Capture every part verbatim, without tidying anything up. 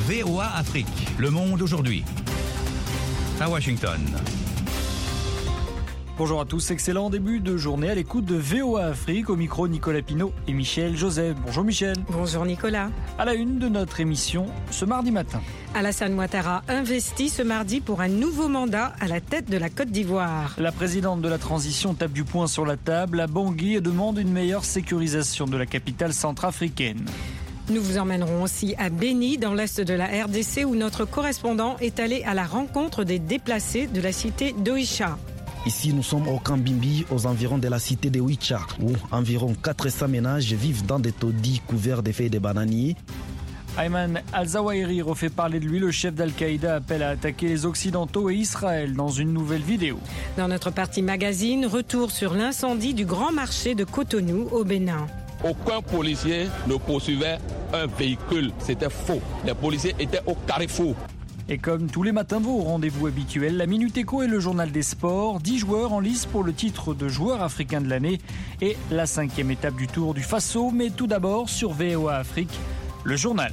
V O A Afrique, le monde aujourd'hui. À Washington. Bonjour à tous, excellent début de journée à l'écoute de V O A Afrique. Au micro, Nicolas Pinault et Michel Joseph. Bonjour Michel. Bonjour Nicolas. À la une de notre émission ce mardi matin. Alassane Ouattara investit ce mardi pour un nouveau mandat à la tête de la Côte d'Ivoire. La présidente de la transition tape du poing sur la table à Bangui et demande une meilleure sécurisation de la capitale centrafricaine. Nous vous emmènerons aussi à Béni, dans l'est de la R D C, où notre correspondant est allé à la rencontre des déplacés de la cité d'Oicha. Ici, nous sommes au camp Bimbi, aux environs de la cité de Oicha, où environ quatre cents ménages vivent dans des taudis couverts de feuilles de bananiers. Ayman al-Zawahiri refait parler de lui. Le chef d'Al-Qaïda appelle à attaquer les Occidentaux et Israël dans une nouvelle vidéo. Dans notre partie magazine, retour sur l'incendie du grand marché de Cotonou au Bénin. Aucun policier ne poursuivait un véhicule. C'était faux. Les policiers étaient au carrefour. Et comme tous les matins, vos rendez-vous habituels, la Minute Éco et le journal des sports. dix joueurs en lice pour le titre de joueur africain de l'année et la cinquième étape du Tour du Faso. Mais tout d'abord, sur V O A Afrique, le journal.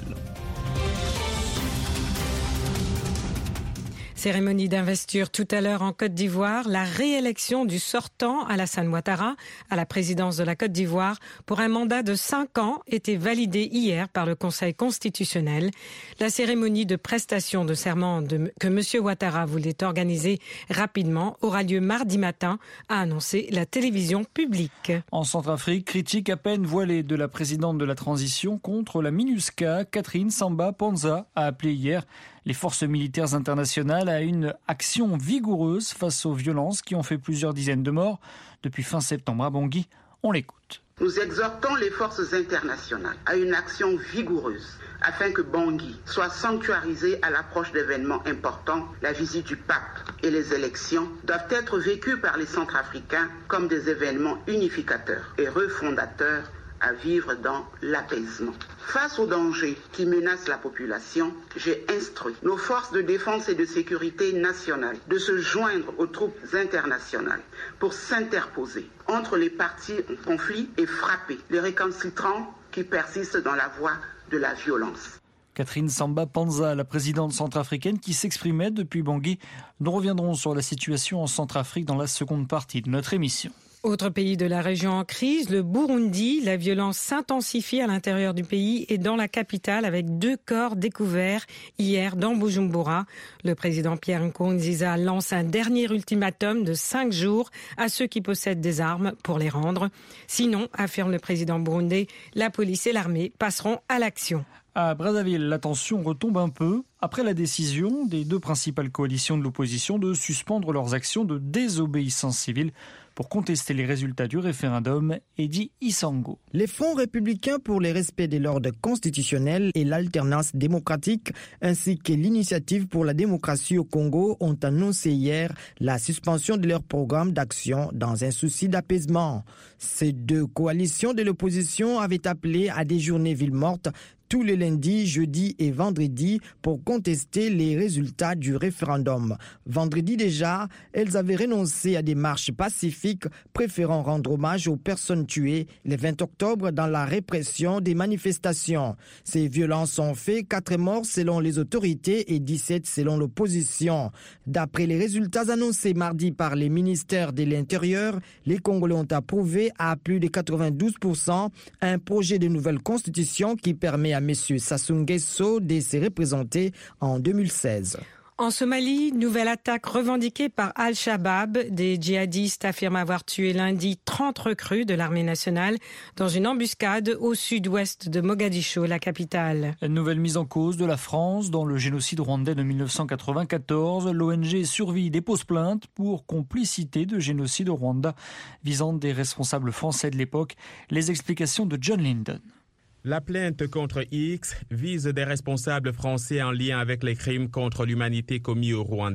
Cérémonie d'investiture tout à l'heure en Côte d'Ivoire. La réélection du sortant Alassane Ouattara à la présidence de la Côte d'Ivoire pour un mandat de cinq ans était validée hier par le Conseil constitutionnel. La cérémonie de prestation de serment de, que M. Ouattara voulait organiser rapidement aura lieu mardi matin, a annoncé la télévision publique. En Centrafrique, critique à peine voilée de la présidente de la transition contre la MINUSCA. Catherine Samba Panza a appelé hier les forces militaires internationales à une action vigoureuse face aux violences qui ont fait plusieurs dizaines de morts depuis fin septembre à Bangui. On l'écoute. Nous exhortons les forces internationales à une action vigoureuse afin que Bangui soit sanctuarisé à l'approche d'événements importants. La visite du pape et les élections doivent être vécues par les Centrafricains comme des événements unificateurs et refondateurs à vivre dans l'apaisement. Face aux dangers qui menacent la population, j'ai instruit nos forces de défense et de sécurité nationales de se joindre aux troupes internationales pour s'interposer entre les parties en conflit et frapper les récalcitrants qui persistent dans la voie de la violence. Catherine Samba Panza, la présidente centrafricaine qui s'exprimait depuis Bangui. Nous reviendrons sur la situation en Centrafrique dans la seconde partie de notre émission. Autre pays de la région en crise, le Burundi. La violence s'intensifie à l'intérieur du pays et dans la capitale avec deux corps découverts hier dans Bujumbura. Le président Pierre Nkurunziza lance un dernier ultimatum de cinq jours à ceux qui possèdent des armes pour les rendre. Sinon, affirme le président burundais, la police et l'armée passeront à l'action. À Brazzaville, la tension retombe un peu après la décision des deux principales coalitions de l'opposition de suspendre leurs actions de désobéissance civile pour contester les résultats du référendum, Eddy Isango. Les Front républicains pour le respect de l'ordre constitutionnel et l'alternance démocratique, ainsi que l'Initiative pour la démocratie au Congo, ont annoncé hier la suspension de leur programme d'action dans un souci d'apaisement. Ces deux coalitions de l'opposition avaient appelé à des journées villes mortes tous les lundis, jeudis et vendredis pour contester les résultats du référendum. Vendredi déjà, elles avaient renoncé à des marches pacifiques, préférant rendre hommage aux personnes tuées le vingt octobre dans la répression des manifestations. Ces violences ont fait quatre morts selon les autorités et dix-sept selon l'opposition. D'après les résultats annoncés mardi par les ministères de l'Intérieur, les Congolais ont approuvé à plus de quatre-vingt-douze pour cent un projet de nouvelle constitution qui permet à M. Sassou Nguesso de se représenter en deux mille seize. En Somalie, nouvelle attaque revendiquée par Al-Shabaab. Des djihadistes affirment avoir tué lundi trente recrues de l'armée nationale dans une embuscade au sud-ouest de Mogadiscio, la capitale. Une nouvelle mise en cause de la France dans le génocide rwandais de mille neuf cent quatre-vingt-quatorze. L'O N G Survie dépose plainte pour complicité de génocide au Rwanda visant des responsables français de l'époque. Les explications de John Linden. La plainte contre X vise des responsables français en lien avec les crimes contre l'humanité commis au Rwanda.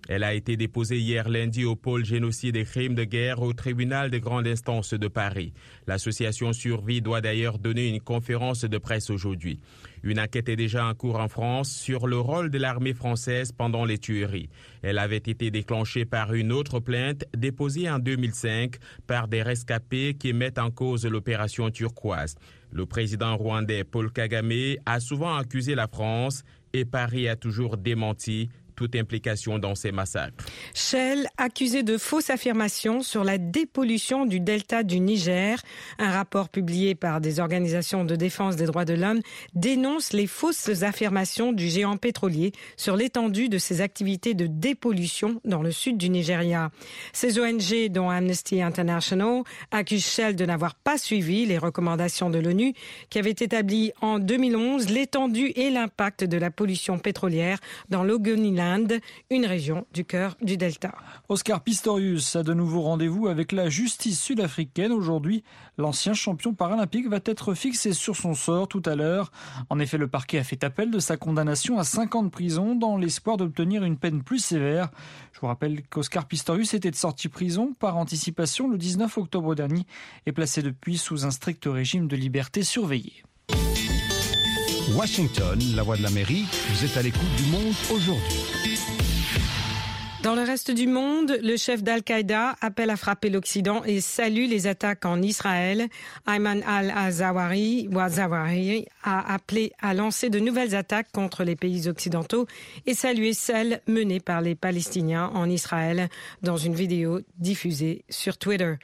Elle a été déposée hier lundi au pôle génocide et crimes de guerre au tribunal de grande instance de Paris. L'association Survie doit d'ailleurs donner une conférence de presse aujourd'hui. Une enquête est déjà en cours en France sur le rôle de l'armée française pendant les tueries. Elle avait été déclenchée par une autre plainte déposée en deux mille cinq par des rescapés qui mettent en cause l'opération turquoise. Le président rwandais Paul Kagame a souvent accusé la France et Paris a toujours démenti toute implication dans ces massacres. Shell, accusé de fausses affirmations sur la dépollution du delta du Niger. Un rapport publié par des organisations de défense des droits de l'homme dénonce les fausses affirmations du géant pétrolier sur l'étendue de ses activités de dépollution dans le sud du Nigeria. Ces O N G, dont Amnesty International, accusent Shell de n'avoir pas suivi les recommandations de l'ONU qui avait établi en deux mille onze l'étendue et l'impact de la pollution pétrolière dans l'Ogoniland, une région du cœur du delta. Oscar Pistorius a de nouveau rendez-vous avec la justice sud-africaine. Aujourd'hui, l'ancien champion paralympique va être fixé sur son sort tout à l'heure. En effet, le parquet a fait appel de sa condamnation à cinq ans de prison dans l'espoir d'obtenir une peine plus sévère. Je vous rappelle qu'Oscar Pistorius était sorti de prison par anticipation le dix-neuf octobre dernier et placé depuis sous un strict régime de liberté surveillée. Washington, la voix de l'Amérique, vous êtes à l'écoute du monde aujourd'hui. Dans le reste du monde, le chef d'Al-Qaïda appelle à frapper l'Occident et salue les attaques en Israël. Ayman al-Zawahiri a appelé à lancer de nouvelles attaques contre les pays occidentaux et saluer celles menées par les Palestiniens en Israël dans une vidéo diffusée sur Twitter.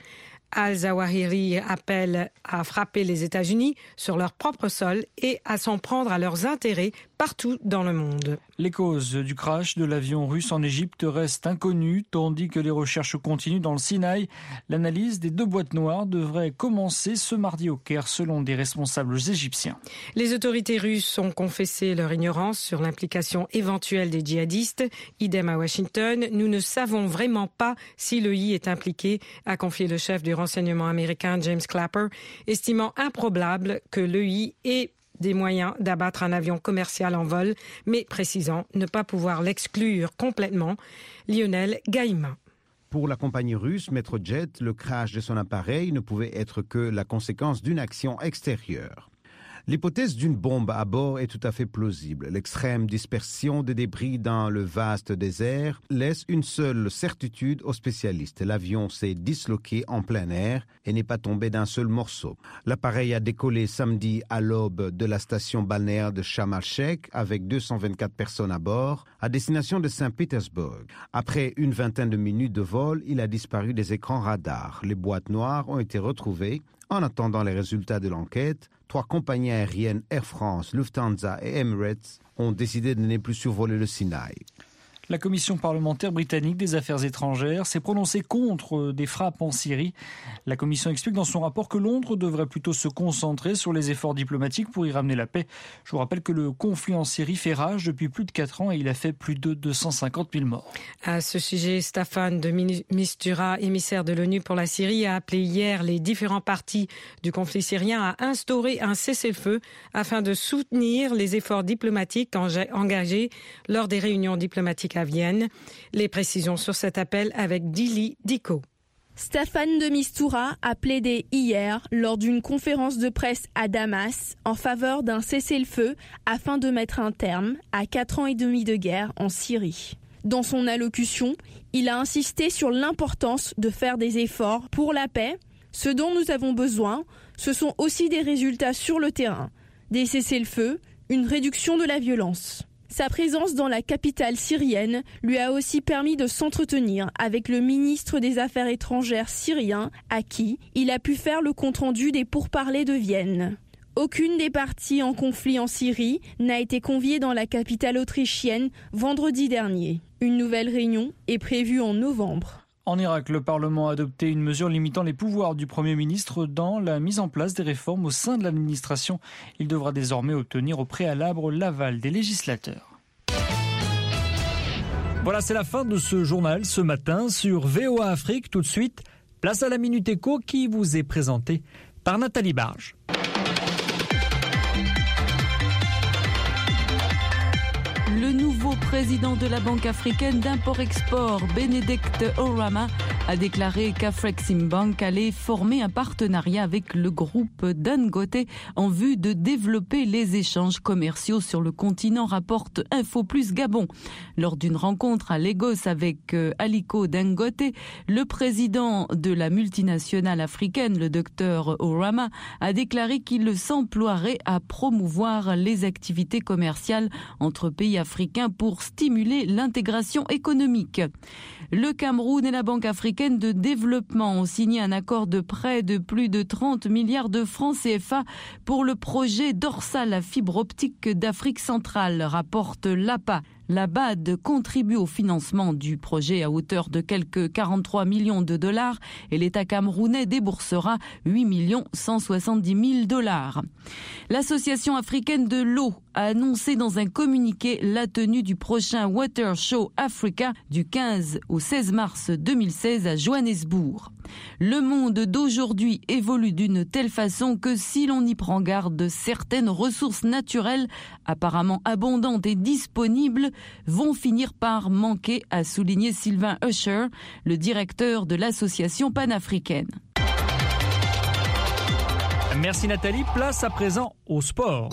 Al-Zawahiri appelle à frapper les États-Unis sur leur propre sol et à s'en prendre à leurs intérêts partout dans le monde. Les causes du crash de l'avion russe en Égypte restent inconnues, tandis que les recherches continuent dans le Sinaï. L'analyse des deux boîtes noires devrait commencer ce mardi au Caire, selon des responsables égyptiens. Les autorités russes ont confessé leur ignorance sur l'implication éventuelle des djihadistes. Idem à Washington, nous ne savons vraiment pas si l'E I est impliqué, a confié le chef du renseignement américain James Clapper, estimant improbable que l'E I ait des moyens d'abattre un avion commercial en vol, mais précisant ne pas pouvoir l'exclure complètement. Lionel Gaïma. Pour la compagnie russe Metrojet, le crash de son appareil ne pouvait être que la conséquence d'une action extérieure. L'hypothèse d'une bombe à bord est tout à fait plausible. L'extrême dispersion des débris dans le vaste désert laisse une seule certitude aux spécialistes. L'avion s'est disloqué en plein air et n'est pas tombé d'un seul morceau. L'appareil a décollé samedi à l'aube de la station balnéaire de Sharm el-Sheikh avec deux cent vingt-quatre personnes à bord, à destination de Saint-Pétersbourg. Après une vingtaine de minutes de vol, il a disparu des écrans radars. Les boîtes noires ont été retrouvées. En attendant les résultats de l'enquête, trois compagnies aériennes Air France, Lufthansa et Emirates ont décidé de ne plus survoler le Sinaï. La commission parlementaire britannique des affaires étrangères s'est prononcée contre des frappes en Syrie. La commission explique dans son rapport que Londres devrait plutôt se concentrer sur les efforts diplomatiques pour y ramener la paix. Je vous rappelle que le conflit en Syrie fait rage depuis plus de quatre ans et il a fait plus de deux cent cinquante mille morts. À ce sujet, Staffan de Mistura, émissaire de l'ONU pour la Syrie, a appelé hier les différents partis du conflit syrien à instaurer un cessez-le-feu afin de soutenir les efforts diplomatiques engagés lors des réunions diplomatiques à Vienne. Les précisions sur cet appel avec Dili Diko. Staffan de Mistura a plaidé hier lors d'une conférence de presse à Damas en faveur d'un cessez-le-feu afin de mettre un terme à quatre ans et demi de guerre en Syrie. Dans son allocution, il a insisté sur l'importance de faire des efforts pour la paix. Ce dont nous avons besoin, ce sont aussi des résultats sur le terrain, des cessez-le-feu, une réduction de la violence. Sa présence dans la capitale syrienne lui a aussi permis de s'entretenir avec le ministre des Affaires étrangères syrien, à qui il a pu faire le compte-rendu des pourparlers de Vienne. Aucune des parties en conflit en Syrie n'a été conviée dans la capitale autrichienne vendredi dernier. Une nouvelle réunion est prévue en novembre. En Irak, le Parlement a adopté une mesure limitant les pouvoirs du Premier ministre dans la mise en place des réformes au sein de l'administration. Il devra désormais obtenir au préalable l'aval des législateurs. Voilà, c'est la fin de ce journal ce matin sur V O A Afrique. Tout de suite, place à la Minute Éco qui vous est présentée par Nathalie Barge. Le nouveau président président de la Banque africaine d'import-export, Benedict Oramah, a déclaré qu'Afreximbank allait former un partenariat avec le groupe Dangote en vue de développer les échanges commerciaux sur le continent, rapporte Info Plus Gabon. Lors d'une rencontre à Lagos avec Aliko Dangote, le président de la multinationale africaine, le docteur Oramah, a déclaré qu'il s'emploierait à promouvoir les activités commerciales entre pays africains pour stimuler l'intégration économique. Le Cameroun et la Banque africaine de développement ont signé un accord de prêt de plus de trente milliards de francs C F A pour le projet dorsal à fibre optique d'Afrique centrale, rapporte l'A P A. La B A D contribue au financement du projet à hauteur de quelques quarante-trois millions de dollars et l'État camerounais déboursera huit millions cent soixante-dix mille dollars. L'Association africaine de l'eau a annoncé dans un communiqué la tenue du prochain Water Show Africa du quinze au seize mars deux mille seize à Johannesburg. Le monde d'aujourd'hui évolue d'une telle façon que si l'on y prend garde, certaines ressources naturelles apparemment abondantes et disponibles vont finir par manquer, a souligné Sylvain Usher, le directeur de l'association panafricaine. Merci Nathalie, place à présent au sport.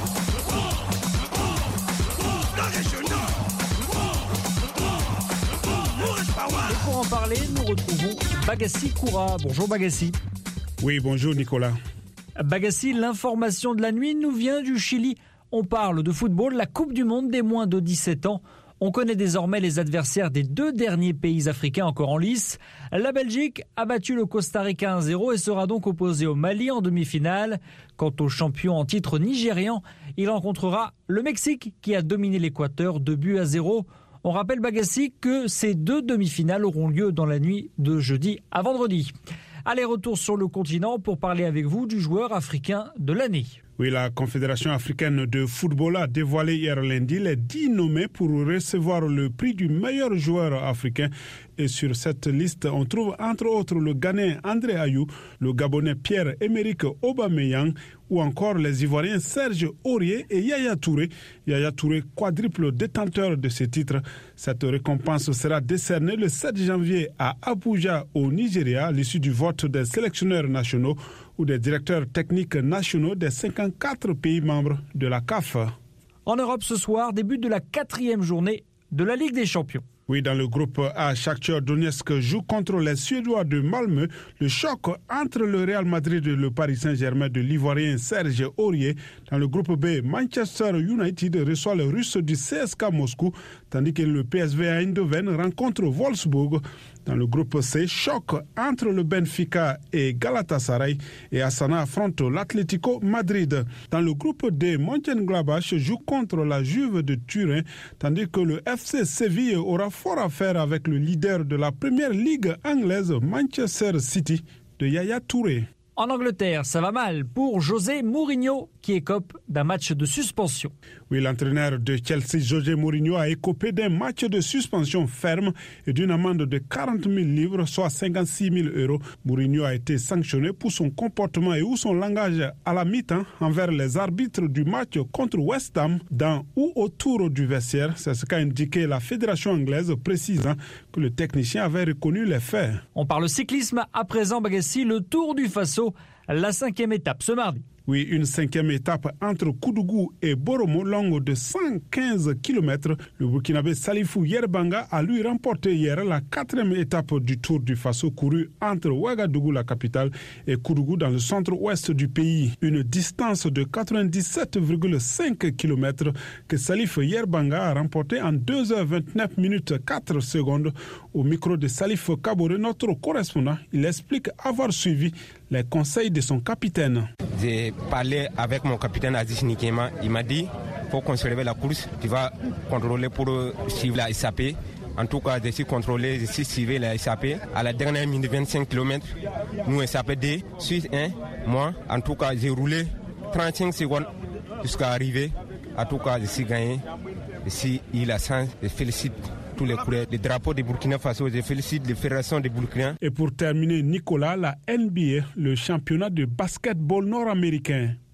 Et pour en parler, nous retrouvons Bagassi Koura. Bonjour Bagassi. Oui, bonjour Nicolas. Bagassi, l'information de la nuit nous vient du Chili. On parle de football, la Coupe du Monde des moins de dix-sept ans. On connaît désormais les adversaires des deux derniers pays africains encore en lice. La Belgique a battu le Costa Rica un zéro et sera donc opposée au Mali en demi-finale. Quant au champion en titre nigérian, il rencontrera le Mexique qui a dominé l'Équateur deux buts à zéro. On rappelle Bagassi que ces deux demi-finales auront lieu dans la nuit de jeudi à vendredi. Allez, retour sur le continent pour parler avec vous du joueur africain de l'année. Oui, la Confédération africaine de football a dévoilé hier lundi les dix nommés pour recevoir le prix du meilleur joueur africain. Et sur cette liste, on trouve entre autres le Ghanéen André Ayou, le Gabonais Pierre-Emerick Aubameyang ou encore les Ivoiriens Serge Aurier et Yaya Touré. Yaya Touré, quadruple détenteur de ce titre. Cette récompense sera décernée le sept janvier à Abuja, au Nigeria, à l'issue du vote des sélectionneurs nationaux ou des directeurs techniques nationaux des cinquante-quatre pays membres de la C A F. En Europe ce soir, début de la quatrième journée de la Ligue des Champions. Oui, dans le groupe A, Shakhtar Donetsk joue contre les Suédois de Malmö. Le choc entre le Real Madrid et le Paris Saint-Germain de l'Ivoirien Serge Aurier. Dans le groupe B, Manchester United reçoit le Russe du C S K Moscou, tandis que le P S V Eindhoven rencontre Wolfsburg. Dans le groupe C, choc entre le Benfica et Galatasaray et Astana affronte l'Atlético Madrid. Dans le groupe D, Mönchengladbach joue contre la Juve de Turin, tandis que le F C Séville aura fort à faire avec le leader de la première ligue anglaise, Manchester City, de Yaya Touré. En Angleterre, ça va mal pour José Mourinho qui écope d'un match de suspension. Oui, l'entraîneur de Chelsea, José Mourinho, a écopé d'un match de suspension ferme et d'une amende de quarante mille livres, soit cinquante-six mille euros. Mourinho a été sanctionné pour son comportement et ou son langage à la mi-temps envers les arbitres du match contre West Ham dans ou autour du vestiaire. C'est ce qu'a indiqué la fédération anglaise, précisant que le technicien avait reconnu les faits. On parle cyclisme à présent, Bagassi, le Tour du Faso, la cinquième étape ce mardi. Oui, une cinquième étape entre Koudougou et Boromo, longue de cent quinze kilomètres. Le Burkinabé Salifou Yerbanga a lui remporté hier la quatrième étape du Tour du Faso couru entre Ouagadougou, la capitale, et Koudougou dans le centre-ouest du pays. Une distance de quatre-vingt-dix-sept virgule cinq kilomètres que Salif Yerbanga a remporté en deux heures vingt-neuf minutes quatre secondes. Au micro de Salif Kabore, notre correspondant, il explique avoir suivi les conseils de son capitaine. J'ai parlé avec mon capitaine Aziz Nikema. Il m'a dit, il faut qu'on se réveille la course. Tu vas contrôler pour suivre la S A P. En tout cas, je suis contrôlé, je suis suivi la S A P. À la dernière minute, vingt-cinq kilomètres, nous S A P deux, suite un, moi. En tout cas, j'ai roulé trente-cinq secondes jusqu'à arriver. En tout cas, je suis gagné. Je suis il a chance, je félicite tous les coureurs. Les drapeaux de Burkina Faso, je félicite les fédérations de Burkina. Et pour terminer, Nicolas, la N B A, le championnat de basketball nord-américain.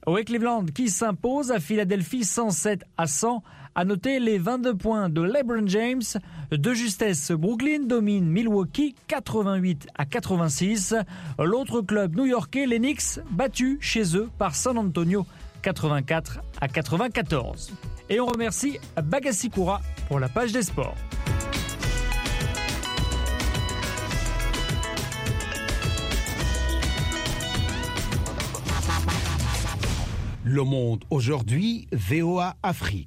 Au Cleveland qui s'impose à Philadelphie cent sept à cent. À noter les vingt-deux points de LeBron James. De justesse, Brooklyn domine Milwaukee quatre-vingt-huit à quatre-vingt-six. L'autre club new-yorkais, les Knicks, battu chez eux par San Antonio quatre-vingt-quatre à quatre-vingt-quatorze. Et on remercie Bagassi Koura pour la page des sports. Le Monde aujourd'hui, V O A Afrique.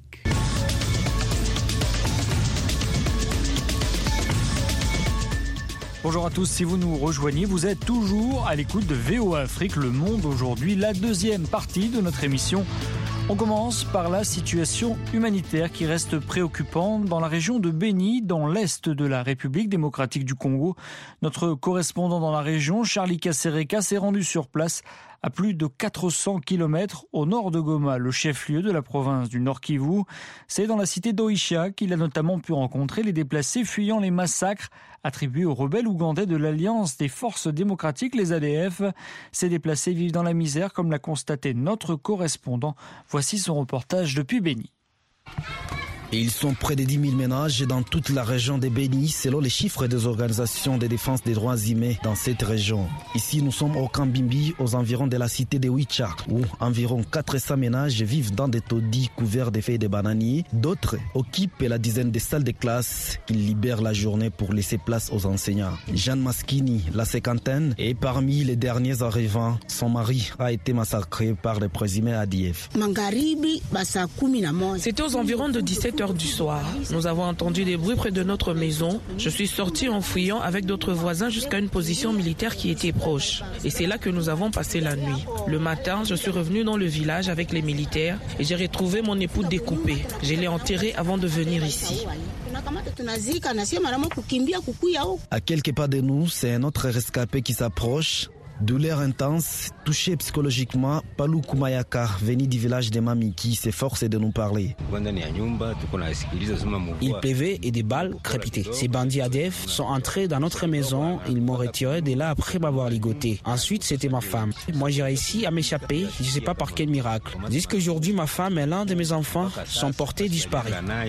Bonjour à tous, si vous nous rejoignez, vous êtes toujours à l'écoute de V O A Afrique, Le Monde aujourd'hui, la deuxième partie de notre émission. On commence par la situation humanitaire qui reste préoccupante dans la région de Béni, dans l'est de la République démocratique du Congo. Notre correspondant dans la région, Charlie Kasereka, s'est rendu sur place à plus de quatre cents kilomètres au nord de Goma, le chef-lieu de la province du Nord Kivu. C'est dans la cité d'Oisha qu'il a notamment pu rencontrer les déplacés fuyant les massacres attribués aux rebelles ougandais de l'Alliance des forces démocratiques, les A D F. Ces déplacés vivent dans la misère, comme l'a constaté notre correspondant. Voici son reportage depuis Béni. Ils sont près de dix mille ménages dans toute la région de Béni, selon les chiffres des organisations de défense des droits humains dans cette région. Ici, nous sommes au camp Bimbi, aux environs de la cité de Wicha, où environ quatre cents ménages vivent dans des taudis couverts de feuilles de bananiers. D'autres occupent la dizaine de salles de classe. Ils libèrent la journée pour laisser place aux enseignants. Jeanne Maskini, la cinquantaine, est parmi les derniers arrivants. Son mari a été massacré par les présumés A D F. C'était aux environs de dix-sept heures du soir. Nous avons entendu des bruits près de notre maison. Je suis sorti en fuyant avec d'autres voisins jusqu'à une position militaire qui était proche. Et c'est là que nous avons passé la nuit. Le matin, je suis revenu dans le village avec les militaires et j'ai retrouvé mon époux découpé. Je l'ai enterré avant de venir ici. À quelques pas de nous, c'est un autre rescapé qui s'approche. Douleur intense, touché psychologiquement, Palou Kumayaka, venu du village de Mamiki, s'efforce de nous parler. Il pleuvait et des balles crépitaient. Ces bandits A D F sont entrés dans notre maison, ils m'ont retiré de là après m'avoir ligoté. Ensuite, c'était ma femme. Moi, j'ai réussi à m'échapper, je ne sais pas par quel miracle. Jusqu'aujourd'hui, ma femme et l'un de mes enfants sont portés disparus.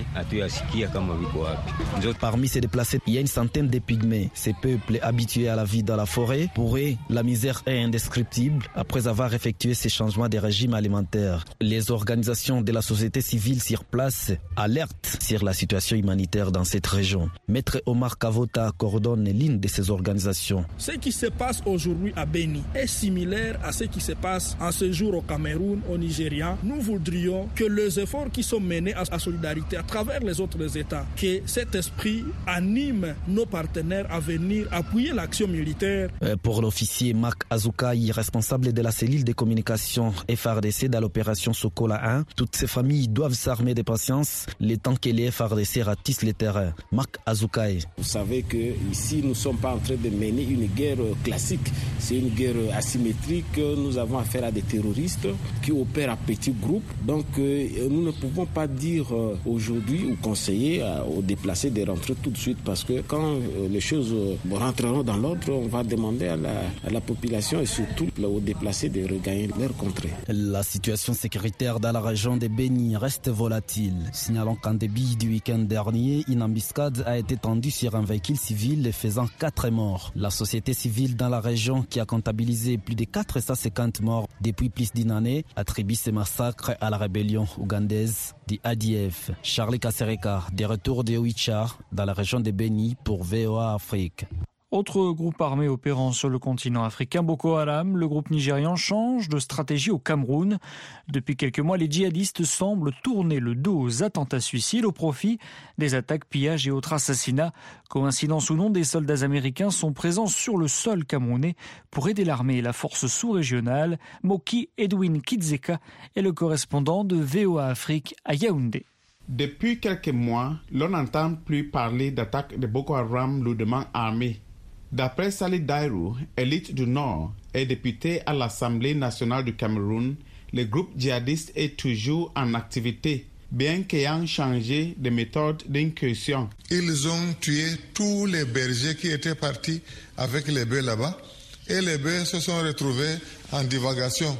Parmi ces déplacés, il y a une centaine de pygmées. Ces peuples habitués à la vie dans la forêt, pour eux, la misère est indescriptible après avoir effectué ces changements de régime alimentaire. Les organisations de la société civile sur place alertent sur la situation humanitaire dans cette région. Maître Omar Kavota coordonne l'une de ces organisations. Ce qui se passe aujourd'hui à Béni est similaire à ce qui se passe en ce jour au Cameroun, au Nigeria. Nous voudrions que les efforts qui sont menés à solidarité à travers les autres États, que cet esprit anime nos partenaires à venir appuyer l'action militaire. Euh, pour l'officier Marc Azukai, responsable de la cellule de communication F R D C dans l'opération Sokola un, toutes ces familles doivent s'armer de patience le temps que les F R D C ratissent le terrain. Marc Azukai. Vous savez qu'ici, nous ne sommes pas en train de mener une guerre classique. C'est une guerre asymétrique. Nous avons affaire à des terroristes qui opèrent à petits groupes. Donc, nous ne pouvons pas dire aujourd'hui ou conseiller aux déplacés de rentrer tout de suite parce que quand les choses rentreront dans l'ordre, on va demander à la, à la population et surtout aux déplacés de regagner leur contrée. La situation sécuritaire dans la région de Béni reste volatile. Signalons qu'en début du week-end dernier, une embuscade a été tendue sur un véhicule civil faisant quatre morts. La société civile dans la région, qui a comptabilisé plus de quatre cent cinquante morts depuis plus d'une année, attribue ce massacre à la rébellion ougandaise du A D F. Charlie Kasereka, de retour de Oicha, dans la région de Béni pour V O A Afrique. Autre groupe armé opérant sur le continent africain, Boko Haram, le groupe nigérian change de stratégie au Cameroun. Depuis quelques mois, les djihadistes semblent tourner le dos aux attentats suicides au profit des attaques, pillages et autres assassinats. Coïncidence ou non, des soldats américains sont présents sur le sol camerounais pour aider l'armée et la force sous-régionale. Moki Edwin Kidzeka est le correspondant de V O A Afrique à Yaoundé. Depuis quelques mois, l'on n'entend plus parler d'attaques de Boko Haram lourdement armées. D'après Salih Dairou, élite du Nord et député à l'Assemblée nationale du Cameroun, le groupe djihadiste est toujours en activité, bien qu'ayant changé de méthode d'incursion. Ils ont tué tous les bergers qui étaient partis avec les bœufs là-bas et les bœufs se sont retrouvés en divagation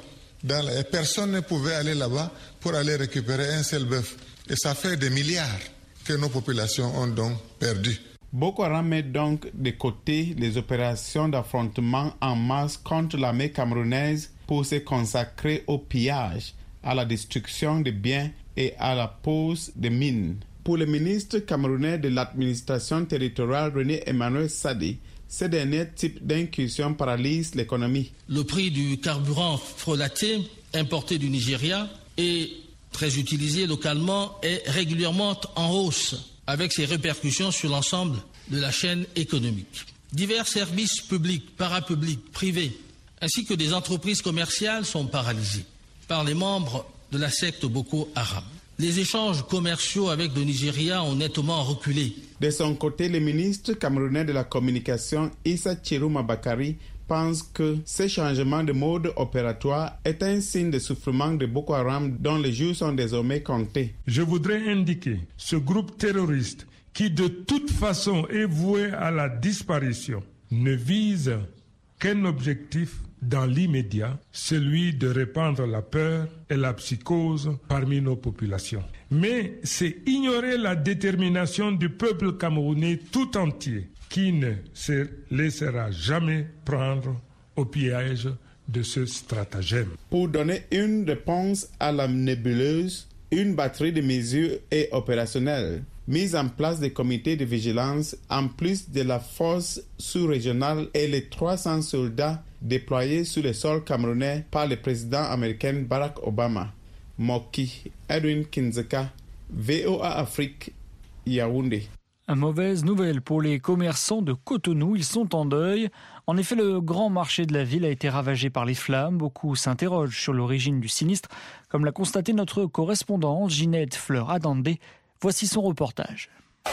Dans la... Et personne ne pouvait aller là-bas pour aller récupérer un seul bœuf. Et ça fait des milliards que nos populations ont donc perdu. Boko Haram met donc de côté les opérations d'affrontement en masse contre l'armée camerounaise pour se consacrer au pillage, à la destruction des biens et à la pose de mines. Pour le ministre camerounais de l'administration territoriale René Emmanuel Sadi, ce dernier type d'incursion paralyse l'économie. Le prix du carburant frelaté importé du Nigeria est très utilisé localement et régulièrement en hausse, avec ses répercussions sur l'ensemble de la chaîne économique. Divers services publics, parapublics, privés, ainsi que des entreprises commerciales sont paralysés par les membres de la secte Boko Haram. Les échanges commerciaux avec le Nigeria ont nettement reculé. De son côté, le ministre camerounais de la communication, Issa Chirouma Bakari, pense que ce changement de mode opératoire est un signe de soufflement de Boko Haram dont les jours sont désormais comptés. Je voudrais indiquer ce groupe terroriste qui de toute façon est voué à la disparition ne vise qu'un objectif dans l'immédiat, celui de répandre la peur et la psychose parmi nos populations. Mais c'est ignorer la détermination du peuple camerounais tout entier qui ne se laissera jamais prendre au piège de ce stratagème. Pour donner une réponse à la nébuleuse, une batterie de mesures est opérationnelle. Mise en place des comités de vigilance, en plus de la force sous-régionale et les trois cents soldats déployés sur le sol camerounais par le président américain Barack Obama. Moki, Edwin Kinzeka, V O A Afrique, Yaoundé. Une mauvaise nouvelle pour les commerçants de Cotonou, ils sont en deuil. En effet, le grand marché de la ville a été ravagé par les flammes. Beaucoup s'interrogent sur l'origine du sinistre, comme l'a constaté notre correspondante Ginette Fleur-Adandé. Voici son reportage.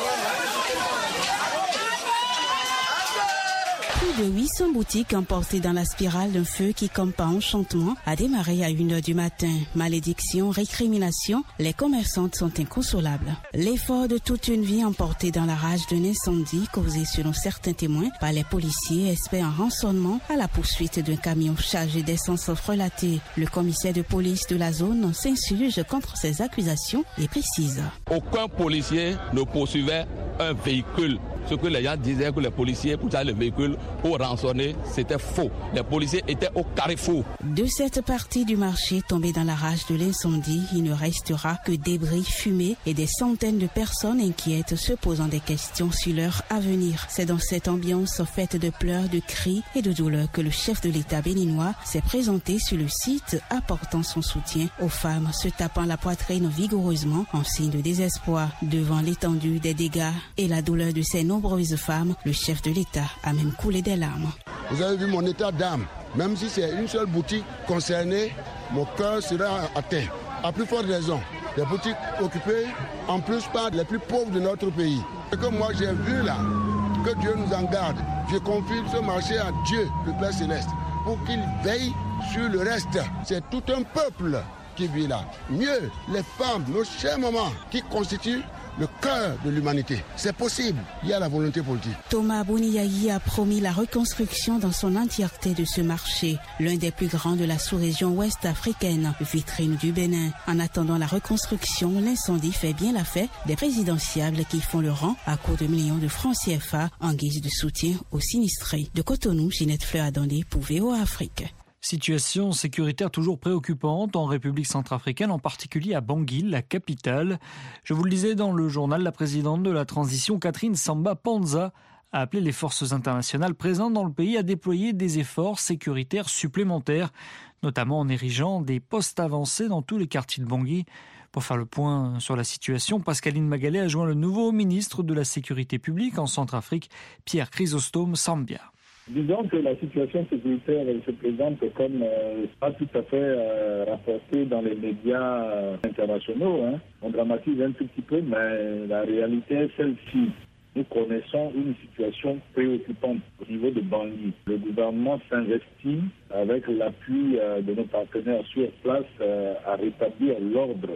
Plus de huit cents boutiques emportées dans la spirale d'un feu qui, comme par enchantement, a démarré à une heure du matin. Malédiction, récrimination, les commerçantes sont inconsolables. L'effort de toute une vie emporté dans la rage d'un incendie causé selon certains témoins par les policiers espèrent un rançonnement à la poursuite d'un camion chargé d'essence frelatée. Le commissaire de police de la zone s'insurge contre ces accusations et précise. Aucun policier ne poursuivait un véhicule. Ce que les gens disaient que les policiers poussaient le véhicule pour rançonner, c'était faux. Les policiers étaient au carrefour. De cette partie du marché tombée dans la rage de l'incendie, il ne restera que débris, fumée et des centaines de personnes inquiètes se posant des questions sur leur avenir. C'est dans cette ambiance faite de pleurs, de cris et de douleurs que le chef de l'État béninois s'est présenté sur le site apportant son soutien aux femmes se tapant la poitrine vigoureusement en signe de désespoir. Devant l'étendue des dégâts et la douleur de ces nombreuses femmes, le chef de l'État a même coulé des larmes. Vous avez vu mon état d'âme. Même si c'est une seule boutique concernée, mon cœur sera atteint. À plus forte raison, les boutiques occupées en plus par les plus pauvres de notre pays. Ce que moi j'ai vu là, que Dieu nous en garde. Je confie ce marché à Dieu, le Père Céleste, pour qu'il veille sur le reste. C'est tout un peuple qui vit là. Mieux, les femmes, nos chères mamans, qui constituent le cœur de l'humanité. C'est possible, il y a la volonté politique. Thomas Bouniayi a promis la reconstruction dans son entièreté de ce marché, l'un des plus grands de la sous-région ouest africaine, vitrine du Bénin. En attendant la reconstruction, l'incendie fait bien l'affaire des présidentiables qui font le rang à court de millions de francs C F A en guise de soutien aux sinistrés. De Cotonou, Ginette Fleur-Adandé pour V O A Afrique. Situation sécuritaire toujours préoccupante en République centrafricaine, en particulier à Bangui, la capitale. Je vous le disais dans le journal, la présidente de la transition, Catherine Samba Panza, a appelé les forces internationales présentes dans le pays à déployer des efforts sécuritaires supplémentaires, notamment en érigeant des postes avancés dans tous les quartiers de Bangui. Pour faire le point sur la situation, Pascaline Magalé a joint le nouveau ministre de la Sécurité publique en Centrafrique, Pierre Chrysostome Sambia. Disons que la situation sécuritaire se présente comme euh, pas tout à fait euh, rapportée dans les médias euh, internationaux. Hein. On dramatise un tout petit peu, mais la réalité est celle-ci. Nous connaissons une situation préoccupante au niveau de Bangui. Le gouvernement s'investit avec l'appui euh, de nos partenaires sur place euh, à rétablir l'ordre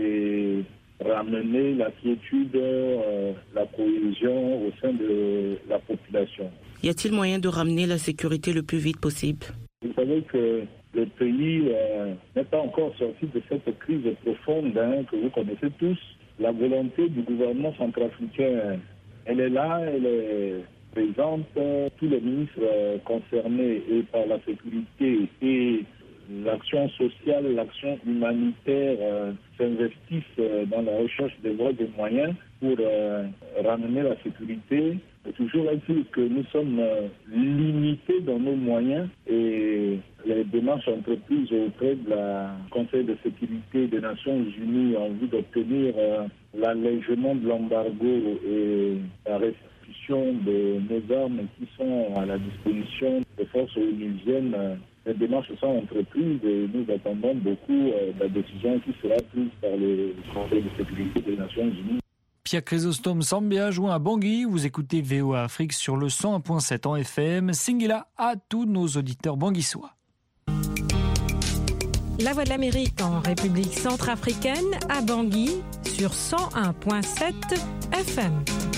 et ramener la quiétude, euh, la cohésion au sein de la population. Y a-t-il moyen de ramener la sécurité le plus vite possible? Vous savez que le pays euh, n'est pas encore sorti de cette crise profonde hein, que vous connaissez tous. La volonté du gouvernement centrafricain, elle est là, elle est présente. Tous les ministres concernés et par la sécurité et l'action sociale, l'action humanitaire euh, s'investissent euh, dans la recherche des voies et des moyens pour euh, ramener la sécurité. Et toujours est-il que nous sommes euh, limités dans nos moyens et les démarches entreprises auprès de la Conseil de sécurité des Nations Unies en vue d'obtenir euh, l'allègement de l'embargo et la restitution de nos armes qui sont à la disposition des forces onusiennes. Euh, Les démarches sont entreprises et nous attendons beaucoup euh, la décision qui sera prise par le Conseil de sécurité des Nations Unies. Pierre Chrysostome Sambia joint à Bangui. Vous écoutez V O A Afrique sur le cent un virgule sept en F M. Singila à tous nos auditeurs banguissois. La Voix de l'Amérique en République centrafricaine à Bangui sur cent un virgule sept F M.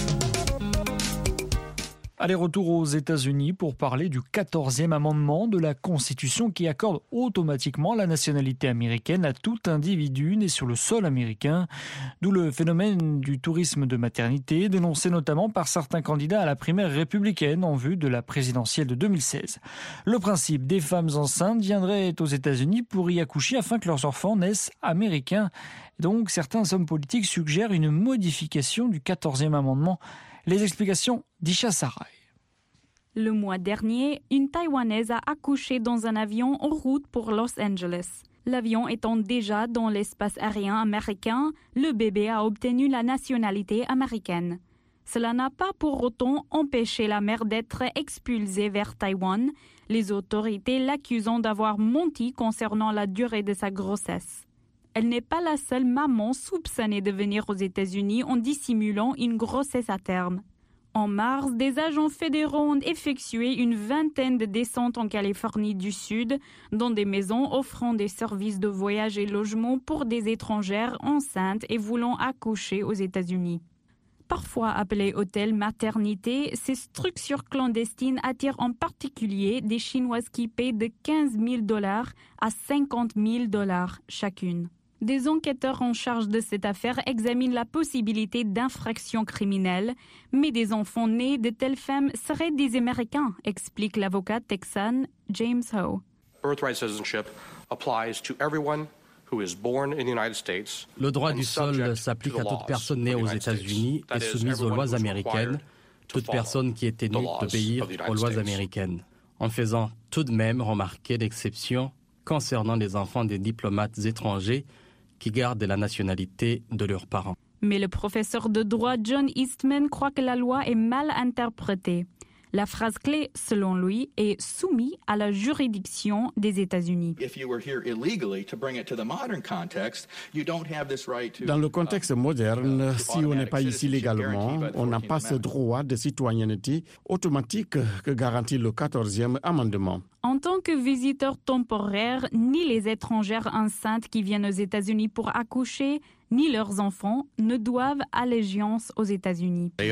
Allez, retour aux États-Unis pour parler du quatorzième amendement de la Constitution qui accorde automatiquement la nationalité américaine à tout individu né sur le sol américain. D'où le phénomène du tourisme de maternité, dénoncé notamment par certains candidats à la primaire républicaine en vue de la présidentielle de deux mille seize. Le principe des femmes enceintes viendraient aux États-Unis pour y accoucher afin que leurs enfants naissent américains. Donc, certains hommes politiques suggèrent une modification du quatorzième amendement. Les explications d'Isha Sarai. Le mois dernier, une Taïwanaise a accouché dans un avion en route pour Los Angeles. L'avion étant déjà dans l'espace aérien américain, le bébé a obtenu la nationalité américaine. Cela n'a pas pour autant empêché la mère d'être expulsée vers Taïwan, les autorités l'accusant d'avoir menti concernant la durée de sa grossesse. Elle n'est pas la seule maman soupçonnée de venir aux États-Unis en dissimulant une grossesse à terme. En mars, des agents fédéraux ont effectué une vingtaine de descentes en Californie du Sud, dans des maisons offrant des services de voyage et logement pour des étrangères enceintes et voulant accoucher aux États-Unis. Parfois appelées hôtels maternité, ces structures clandestines attirent en particulier des Chinoises qui paient de quinze mille dollars à cinquante mille dollars chacune. Des enquêteurs en charge de cette affaire examinent la possibilité d'infractions criminelles, mais des enfants nés de telles femmes seraient des Américains, explique l'avocat texan James Ho. Birthright citizenship applies to everyone who is born in the United States. Le droit du sol s'applique à toute personne née aux États-Unis et soumise aux lois américaines, toute personne qui est tenue d'obéir aux lois américaines, en faisant tout de même remarquer l'exception concernant les enfants des diplomates étrangers qui gardent la nationalité de leurs parents. Mais le professeur de droit John Eastman croit que la loi est mal interprétée. La phrase clé, selon lui, est soumise à la juridiction des États-Unis. Dans le contexte moderne, si on n'est pas ici légalement, on n'a pas ce droit de citoyenneté automatique que garantit le quatorzième amendement. En tant que visiteur temporaire, ni les étrangères enceintes qui viennent aux États-Unis pour accoucher, ni leurs enfants ne doivent allégeance aux États-Unis. Ils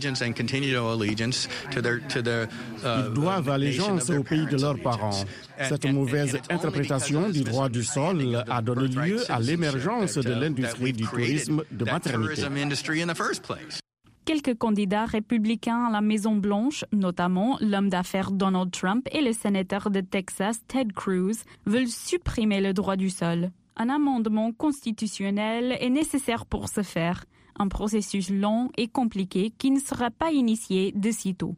doivent allégeance au pays de leurs parents. Cette mauvaise interprétation du droit du sol a donné lieu à l'émergence de l'industrie du tourisme de maternité. Quelques candidats républicains à la Maison-Blanche, notamment l'homme d'affaires Donald Trump et le sénateur de Texas Ted Cruz, veulent supprimer le droit du sol. Un amendement constitutionnel est nécessaire pour ce faire, un processus long et compliqué qui ne sera pas initié de sitôt.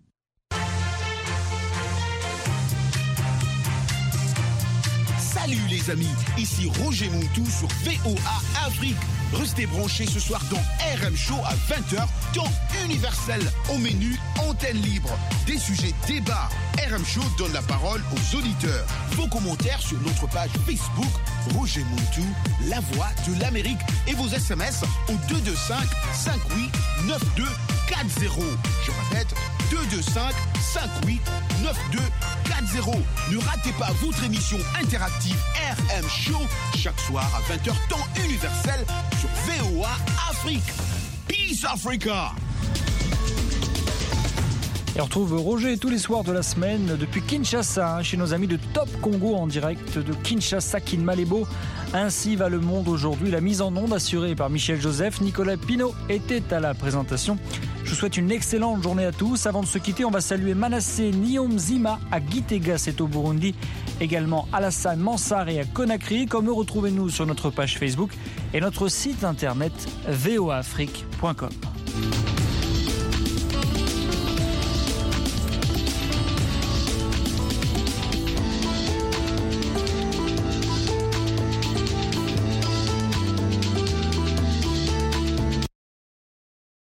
Salut les amis, ici Roger Montou sur V O A Afrique. Restez branchés ce soir dans R M Show à vingt heures, temps universel. Au menu, antenne libre, des sujets débats. R M Show donne la parole aux auditeurs. Vos commentaires sur notre page Facebook, Roger Montou, la voix de l'Amérique. Et vos S M S au deux deux cinq, cinq huit, neuf deux quatre zéro. Je répète, deux deux cinq, cinq huit, neuf deux quatre zéro. Ne ratez pas votre émission interactive R M Show chaque soir à vingt heures, temps universel sur V O A Afrique. Peace Africa! Et on retrouve Roger tous les soirs de la semaine depuis Kinshasa, hein, chez nos amis de Top Congo en direct de Kinshasa, Kinmalebo. Ainsi va le monde aujourd'hui. La mise en onde assurée par Michel Joseph. Nicolas Pinault était à la présentation. Je vous souhaite une excellente journée à tous. Avant de se quitter, on va saluer Manassé Niomzima à Gitega, c'est au Burundi. Également Alassane Mansart et à Conakry. Comme eux, retrouvez-nous sur notre page Facebook et notre site internet v o a afrique point com.